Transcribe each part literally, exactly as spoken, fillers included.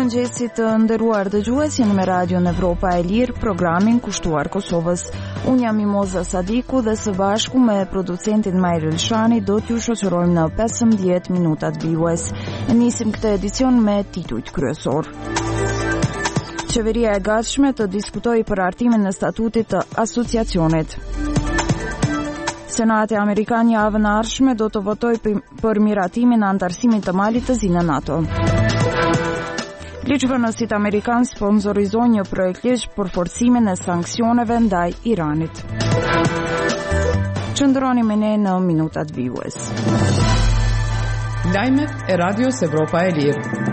Mirëmëngjesit të nderuar dëgjues, jeni me Radion Evropa e Lirë, programin kushtuar Kosovës. Unë jam Mimoza Sadiku dhe së bashku me producentin Majr Elshani do t'ju shoqërojmë në pesëmbëdhjetë minutat vijues. Nisim këtë edicion me titujt kryesor. Qeveria e gatshme të diskutojë për hartimin e statutit të asociacionit. Senati Amerikan javën e ardhshme do të votojë për miratimin e antarësimit të Malit të zi në NATO. Ligjvënësit amerikan sponsorizojnë një projekt ligj për forcimin e sanksioneve ndaj Iranit. Qëndroni me ne në minutat vijues. Lajmet e Radios Evropa e Lirë.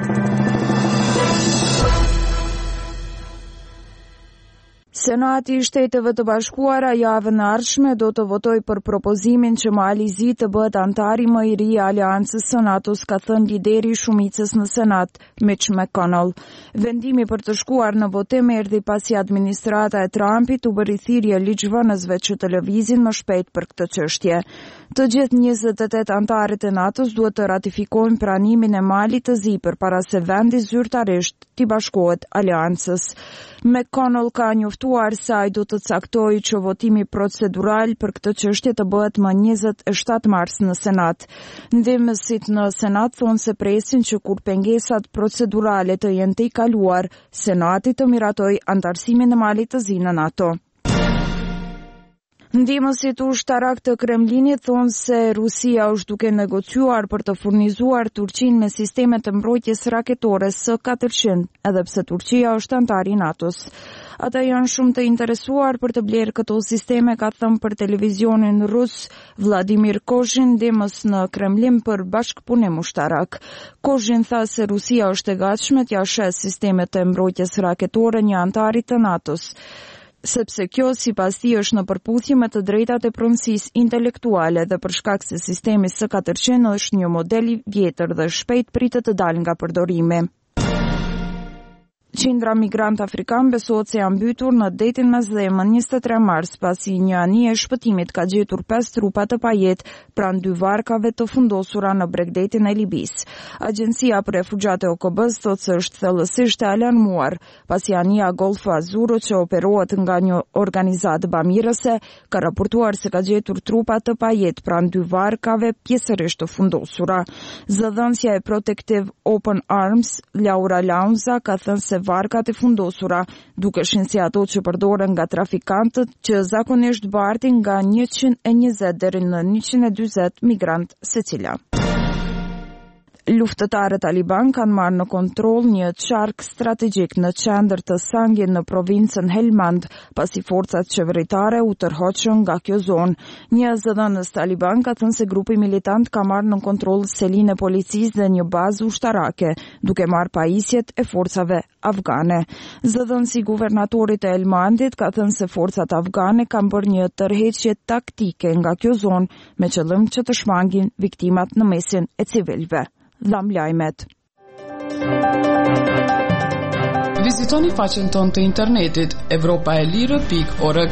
Senati i Shteteve të Bashkuara javën e ardhshme do të votojë për propozimin që Mali i Zi të bëhet antar i më i ri i Aleancës së NATO-s, ka thënë lideri i shumicës në Senat, Mitch McConnell. Vendimi për të shkuar në votim erdhi pasi administrata e Trumpit u bëri thirrje ligjvënësve që të lëvizin më shpejt për këtë çështje. Të gjithë njëzet e tetë antarët e NATO-s duhet të ratifikojnë pranimin e Malit të Zi përpara se vendi zyrtarisht t'i bashkohet Aleancës. McConnell ka njoftuar se ai do të caktojë që votimi procedural për këtë çështje të bëhet më njëzet e shtatë mars në Senat. Ndihmësit në Senat thonë se presin që kur pengesat procedurale të jenë të i kaluar, Senati të miratojë antarësimin e Malit të Zi në NATO. Ndihmësit ushtarak të Kremlinit thonë se Rusia është duke negociuar për të furnizuar Turqinë me sisteme të mbrojtjes raketore S katërqind, edhe pse Turqia është antar i NATO-s. Ata janë shumë të interesuar për të blerë këto sisteme, ka thënë për televizionin rus Vladimir Kozhin, ndihmës në Kremlin për bashkëpunim ushtarak. Kozhin tha se Rusia është e gatshme t'ia shes sistemet të mbrojtjes raketore një antarit të NATO-s, sepse kjo sipas tij është në përputhje me të drejtat e pronësisë intelektuale dhe për shkak se sistemi S katërqind është një model i vjetër dhe shpejt pritet të dalë nga përdorimi. Qindra migrant afrikan besohet se janë mbytur në detin Mesdhemën njëzet e tre mars pasi një anije e shpëtimit ka gjetur pesë trupa të pajet pranë dy varkave të fundosura në bregdetin e Libis. Agjencia për refugjate O K B-s thotë se është thellësisht e alarmuar pasi anija Golfo Azuro që operohet nga një organizatë bamirëse ka raportuar se ka gjetur trupa të pajet pranë dy varkave pjesërisht të fundosura. Zëdhënësja e Protective Open Arms, Laura Launza, ka thënë se varkat e fundosura dukeshin si ato që përdoren nga trafikantët që zakonisht bartin nga njëqind e njëzet deri në njëqind e dyzet migrant secila. Luftëtarët taliban kanë marrë në kontroll një qark strategjik në qendër të Sangin në provincën Helmand, pasi forcat qeveritare u tërhoqën nga kjo zonë. Një zëdhënës taliban ka thënë se grupi militant ka marrë në kontroll selinë e policisë dhe një bazë ushtarake, duke marrë pajisjet e forcave afgane. Zëdhënësi guvernatorit e Helmandit ka thënë se forcat afgane kanë bërë një tërheqje taktike nga kjo zonë me qëllim që të shmangin viktimat në mesin e civilëve. Dham lajmet. Vizitoni faqen tonë të internetit evropaelire pikë org.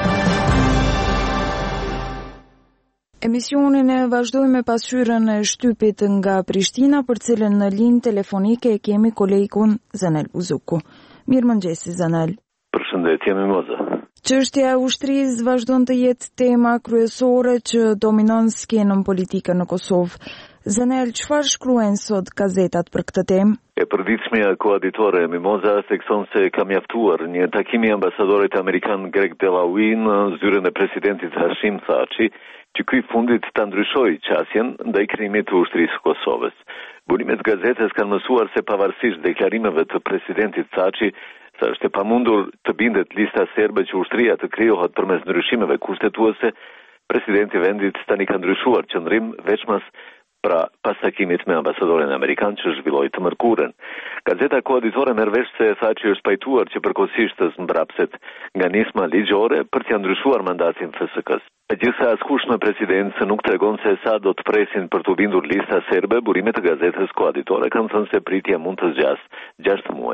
Emisionin e vazhdojmë me pasqyrën e shtypit nga Prishtina, për cilën në linjë telefonike e kemi kolegun Zanel Buzuku. Mirëmëngjesi Zanel. Përshëndetje Mimoza. Çështja e ushtrisë vazhdon të jetë tema kryesore që dominon skenën politike në Kosovë. Zanel, çfarë shkruajnë sot gazetat për këtë temë? E përditshmja koaditore Mimoza thekson se ka mjaftuar një takim i ambasadorit amerikan Greg Delawi në zyrën e presidentit Hashim Thaçi, që ky fundit ta ndryshoi qasjen ndaj krimit të ushtrisë së Kosovës. Burimet gazetës kanë mësuar se pavarësisht deklarimeve të presidentit Thaçi, sa është e pamundur të bindet lista serbe që ushtria të krijohet përmes ndryshimeve kushtetuese, presidenti i vendit tani ka ndryshuar qëndrim veçmas pra pas takimit me ambasadorin amerikan që zhvilloi të mërkurën. Gazeta koaditore merr vesh se Thaçi është pajtuar që përkohësisht të mbrapset nga nisma ligjore për t'ia ndryshuar mandatin F S K-s. Megjithëse askush në presidencë nuk tregon se sa do të presin për të bindur lista serbe, burimet e gazetës koaditore kanë thënë se pritja mund të zgjasë gjashtë muaj.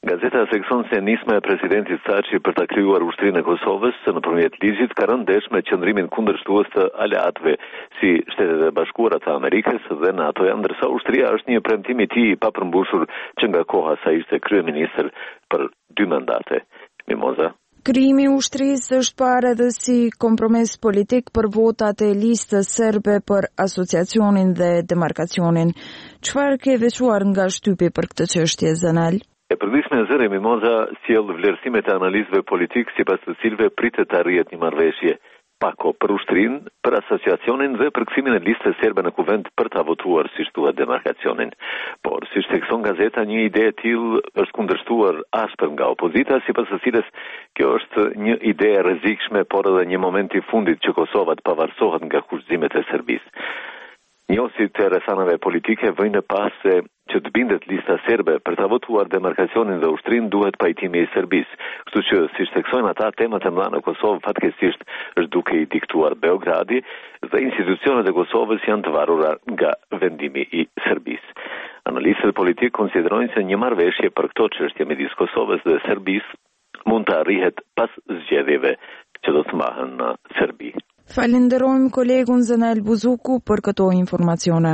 Gazeta sekson se nisma e presidentit Thaçi për ta krijuar ushtrinë e Kosovës nëpërmjet ligjit ka rënë ndesh me qëndrimin kundërshtues të aleatëve si Shtetet e Bashkuara të Amerikës dhe NATO-ja, ndërsa ushtria është një premtim i tij i papërmbushur që nga koha sa ishte kryeminist për dy mandate. Mimoza. Krijimi i ushtrisë është parë edhe si kompromis politik për votat e listës serbe për asociacionin dhe demarkacionin. Çfarë ke veçuar nga shtypi për këtë çështje, Zanal? E përditshme e zëri Mimoza sjell vlerësimet e analizëve politik sipas të cilëve pritet të arrihet një marrëveshje pako për ushtrinë, për asociacionin dhe për kthimin e listës serbe në kuvend për ta votuar si thuhet demarkacionin. Por siç thekson gazeta, një ide e tillë është kundërshtuar ashpër nga opozita, sipas së cilës kjo është një ide e rrezikshme, por edhe një moment i fundit që Kosova të pavarësohet nga kushtimet e Serbisë. Njohësit e rrethanave politike vëjnë pas se që të bindet lista serbe për ta votuar demarkacionin dhe ushtrinë duhet pajtimi i Serbisë. Kështu që, siç theksojnë ata, temat e mëdha në Kosovë fatkeqësisht është duke i diktuar Beogradi dhe institucionet e Kosovës janë të varura nga vendimi i Serbisë. Analistët politik konsiderojnë se një marrëveshje për këto çështje midis Kosovës dhe Serbisë mund të arrihet pas zgjedhjeve që do të mbahen në Serbi. Falenderojmë kolegun Zanal Buzuku për këto informacione.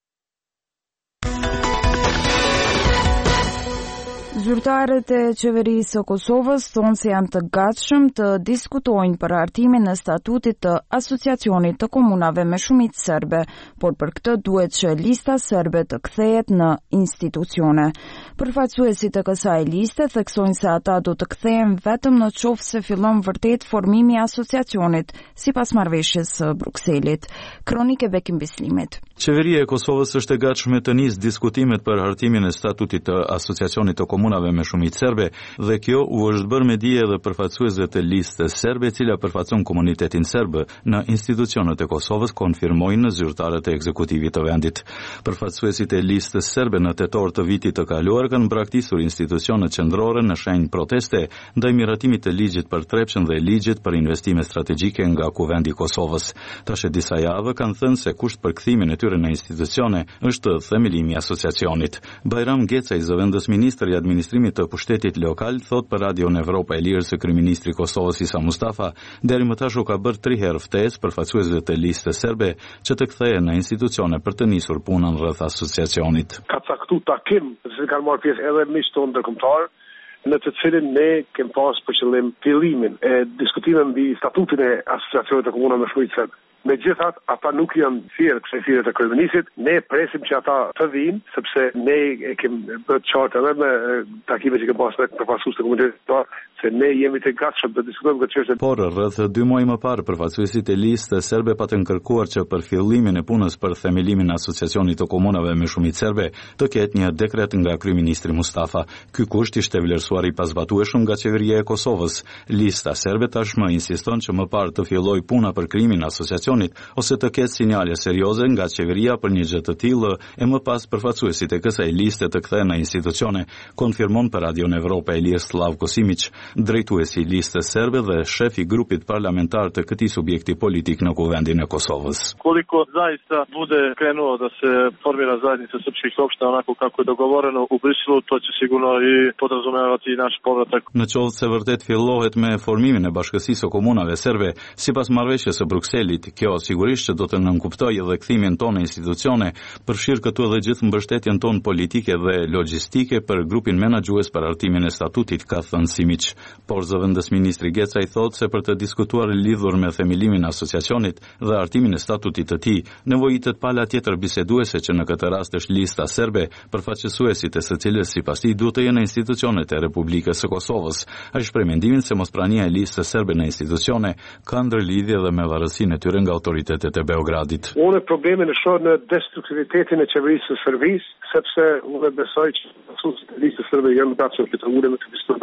Zyrtarët e qeverisë së Kosovës thonë se janë të gatshëm të diskutojnë për hartimin e statutit të asociacionit të komunave me shumicë serbe, por për këtë duhet që lista serbe të kthehet në institucione. Përfaqësuesit e kësaj liste theksojnë se ata do të kthehen vetëm në qoftë se fillon vërtet formimi i asociacionit, sipas marrëveshjes së Brukselit. Kronikë Bekim Bislimit. Qeveria e Kosovës është e gatshme të nisë diskutimet për hartimin e statutit të asociacionit të komunave me shumicë serbe dhe kjo u është bërë me dije edhe përfaqësuesve të listës serbe, e cila përfaqëson komunitetin serb në institucionet e Kosovës, konfirmojnë zyrtarët e ekzekutivit të vendit. Përfaqësuesit e listës serbe në tetor të vitit të kaluar kanë braktisur institucionet qendrore në shenjë proteste ndaj miratimit të ligjit për trepshën dhe ligjit për investime strategjike nga kuvendi i Kosovës. Tash disa javë kanë thënë se kusht për kthimin e tyre në institucione është themelimi i asociacionit. Bajram Gecaj, zëvendës ministri i administrimit të pushtetit lokal, thot për Radion Evropa e Lirë se kryeministri i Kosovës Isa Mustafa deri më tash u ka bërë tri herë ftesë përfaqësuesve të listës serbe që të kthehen në institucione për të nisur punën rreth asociacionit. Ka caktuar takim, se kanë marrë pjesë edhe miqtë tonë ndërkombëtar, në të cilin ne kem pas për qëllim fillimin e diskutimeve mbi statutin e asociacionit të komunave me shumicë serbe. Megjithatë, ata nuk janë thirrë kësaj thirrje të kryeministit. Ne presim që ata të vinë, sepse ne e kemi bërë qartë edhe me takimet që kemi pasur me përfaqësues të komunitetit, se ne jemi të gatshëm të diskutojmë këtë çështje. Por rreth dy muaj më parë, përfaqësuesit e listës serbe patën kërkuar që për fillimin e punës për themelimin e asociacionit të komunave me shumicë serbe të ketë një dekret nga kryeministri Mustafa. Ky kusht ishte vlerësuar i pazbatueshëm nga qeveria e Kosovës. Lista serbe tashmë insiston që më parë të fillojë puna për krijimin e asociacionit ose të ketë sinjale serioze nga qeveria për një gjë të tillë e më pas përfaqësuesit e kësaj liste të kthehen në institucione, konfirmon për Radion Evropa e Lirë Slavko Simić, drejtuesi i listës serbe dhe shef i grupit parlamentar të këtij subjekti politik në kuvendin e Kosovës. Koliko zaista bude krenuo da se formira zajednica srpskih opština onako kako je dogovoreno u Briselu, to će sigurno i podrazumevati naš povratak. Në qoftë se vërtet fillohet me formimin e bashkësisë së komunave serbe, sipas marrëveshjes së Brukselit, kjo sigurisht që do të nënkuptojë edhe kthimin tonë në institucione, përfshir këtu edhe gjithë mbështetjen tonë politike dhe logjistike për grupin menaxhues për hartimin e statutit, ka thënë Simić. Por zëvendës ministri Gecaj thotë se për të diskutuar lidhur me themelimin e asociacionit dhe hartimin e statutit të tij, nevojitet pala tjetër biseduese që në këtë rast është lista serbe, përfaqësuesit e së cilës sipas tij duhet të jenë institucionet e Republikës së Kosovës. Ai shpreh mendimin se mosprania e listës serbe në institucione ka ndërlidhje edhe me varësinë e tyre nga autoritetet e Beogradit. Unë problemin e shoh në destruktivitetin e qeverisë së Serbisë, sepse unë besoj që asusit e listës serbe janë gatshëm të ulën të diskutojnë për çështje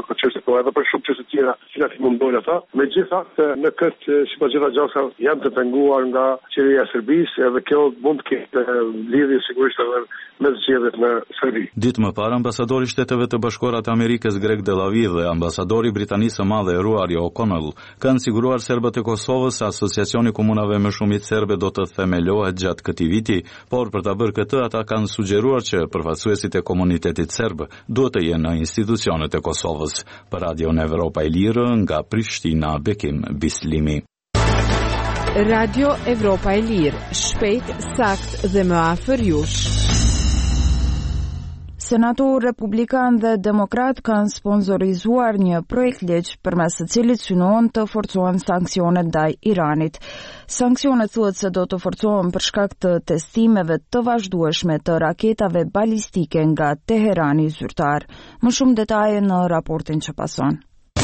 po edhe për shumë çështje tjera, cilat i mundojnë ata. Megjithatë, në këtë sipas gjitha gjasa janë të penguar nga qeveria e Serbisë, edhe kjo mund të ketë lidhje sigurisht edhe me zgjedhjet në Serbi. Ditë më parë, ambasadori i Shteteve të Bashkuara të Amerikës Greg Delavi dhe ambasadori i Britanisë së Madhe Rory O'Connell kanë siguruar serbët e Kosovës se asociacioni komunave me shumicë serbe do të themelohet gjatë këtij viti, por për ta bërë këtë ata kanë sugjeruar që përfaqësuesit e komunitetit serb duhet të jenë në institucionet e Kosovës. Për Radion Evropa e Lirë nga Prishtina, Bekim Bislimi. Radio Evropa e Lirë, shpejt, sakt dhe më afër jush. Senator republikan dhe demokrat kanë sponsorizuar një projekt ligj përmes së cilit synohen të forcohen sanksionet ndaj Iranit. Sanksionet thuhet se do të forcohen për shkak të testimeve të vazhdueshme të raketave balistike nga Teherani zyrtar. Më shumë detaje në raportin që pason.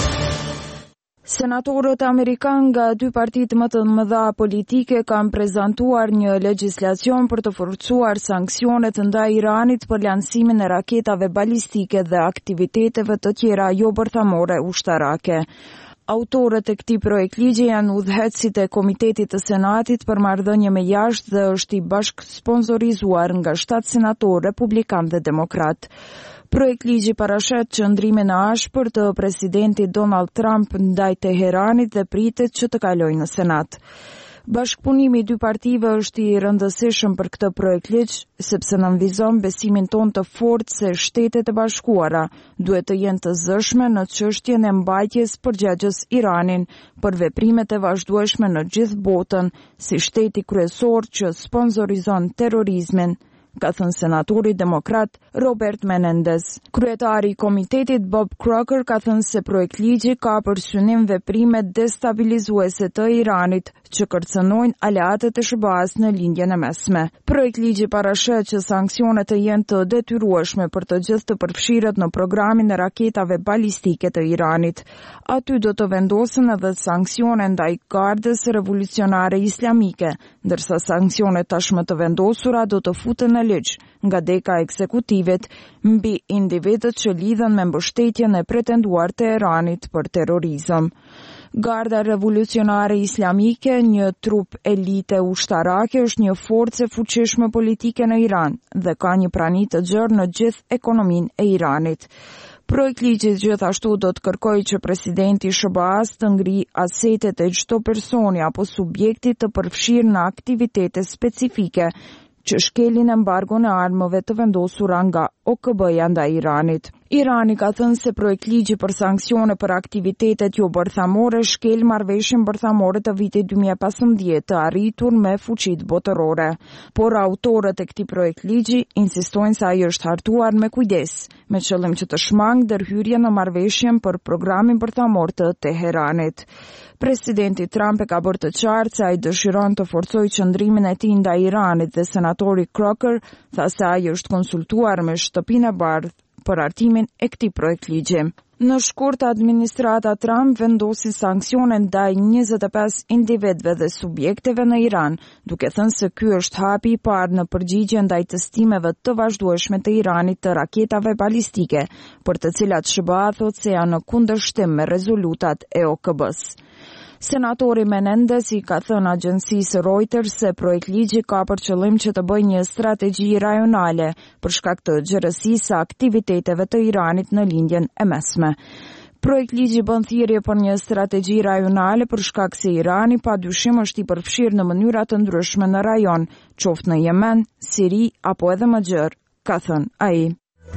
Senatorët amerikanë nga dy partitë më të mëdha politike kanë prezantuar një legjislacion për të forcuar sanksionet ndaj Iranit për lansimin e raketave balistike dhe aktiviteteve të tjera jo bërthamore ushtarake. Autorët e këtij projektligji janë udhëheqësit e Komitetit të Senatit për marrëdhënie me jashtë dhe është i bashkë sponsorizuar nga shtatë senatorë republikan dhe demokrat. Projektligji parashet qëndrimin e ashpër të presidentit Donald Trump ndaj Teheranit dhe pritet që të kalojë në Senat. Bashkëpunimi i dy partive është i rëndësishëm për këtë projektligj, sepse nënvizon besimin ton të fortë se Shtetet e Bashkuara duhet të jenë të zëshme në çështjen e mbajtjes përgjegjës Iranin për veprimet e vazhdueshme në gjithë botën, si shteti kryesor që sponsorizon terrorizmin, ka thënë senatori demokrat Robert Menendez. Kryetari i komitetit Bob Crocker ka thënë se projektligji ka për synim veprime destabilizuese të Iranit që kërcënojnë aleatët e S B A-s në lindjen e mesme. Projektligji parashet që sanksionet të jenë të detyrueshme për të gjithë të përfshirët në programin e raketave balistike të Iranit. Aty do të vendosen edhe sanksione ndaj Gardës Revolucionare Islamike, ndërsa sanksionet tashmë të vendosura do të futen në ligj nga deka ekzekutivit mbi individët që lidhen me mbështetjen e pretenduar të Iranit për terrorizëm. Garda Revolucionare Islamike, një trup elite ushtarake, është një forcë e fuqishme politike në Iran dhe ka një prani të gjerë në gjithë ekonominë e Iranit. Projektligji gjithashtu do të kërkojë që presidenti S B A-s të ngrijë asetet e çdo personi apo subjekti të përfshirë në aktivitete specifike që shkelin embargon e armëve të vendosura nga O K B-ja ndaj Iranit. Irani ka thënë se projektligji për sanksione për aktivitetet jo bërthamore shkel marrëveshjen bërthamore të vitit dy mijë e pesëmbëdhjetë të arritur me fuqitë botërore. Por autorët e këtij projektligji insistojnë se ai është hartuar me kujdes, me qëllim që të shmangë ndërhyrjen në marrëveshjen për programin bërthamor të Teheranit. Presidenti Trump e ka bërë të qartë se ai dëshiron të forcojë qëndrimin e tij ndaj Iranit dhe senatori Crocker tha se ai është konsultuar me Shtëpinë e Bardhë për hartimin e këtij projektligji. Në shkurt, administrata Trump vendosi sanksione ndaj njëzet e pesë individëve dhe subjekteve në Iran, duke thënë se ky është hapi i parë në përgjigje ndaj testimeve të vazhdueshme të Iranit të raketave balistike, për të cilat S B A thotë se janë në kundërshtim me rezolutat e O K B-s. Senatori Menendez i ka thënë agjencisë Reuters se projektligji ka për qëllim që të bëjë një strategji rajonale për shkak të gjerësisë së aktiviteteve të Iranit në lindjen e mesme. Projektligji bën thirrje për një strategji rajonale për shkak se Irani padyshim është i përfshirë në mënyra të ndryshme në rajon, qoftë në Yemen, Siri apo edhe më gjerë, ka thënë ai.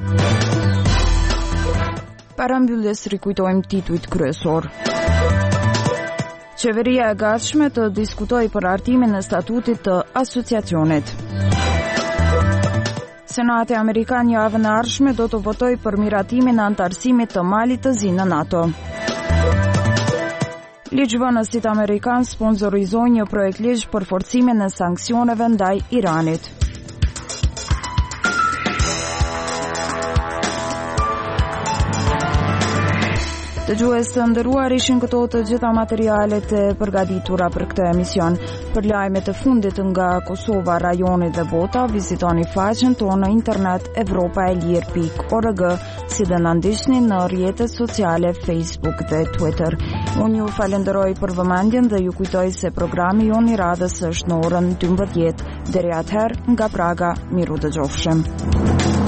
Para mbylljes rikujtojmë titujt kryesor. Qeveria e gatshme të diskutojë për hartimin e statutit të asociacionit. Senati Amerikan javën e ardhshme do të votojë për miratimin e antarësimit të Malit të Zi në NATO. Ligjvënësit amerikan sponsorizojnë një projekt ligj për forcimin e sanksioneve ndaj Iranit. Dëgjues të nderuar, ishin këto të gjitha materialet e përgatitura për këtë emision. Për lajmet e fundit nga Kosova, rajoni dhe bota, vizitoni faqen tonë në internet evropa e lir pikë org, si dhe na ndiqni në rrjetet sociale Facebook dhe Twitter. Unë ju falenderoj për vëmendjen dhe ju kujtoj se programi jon i radhës është në orën dymbëdhjetë. Deri atëherë, nga Praga, miru dëgjofshim.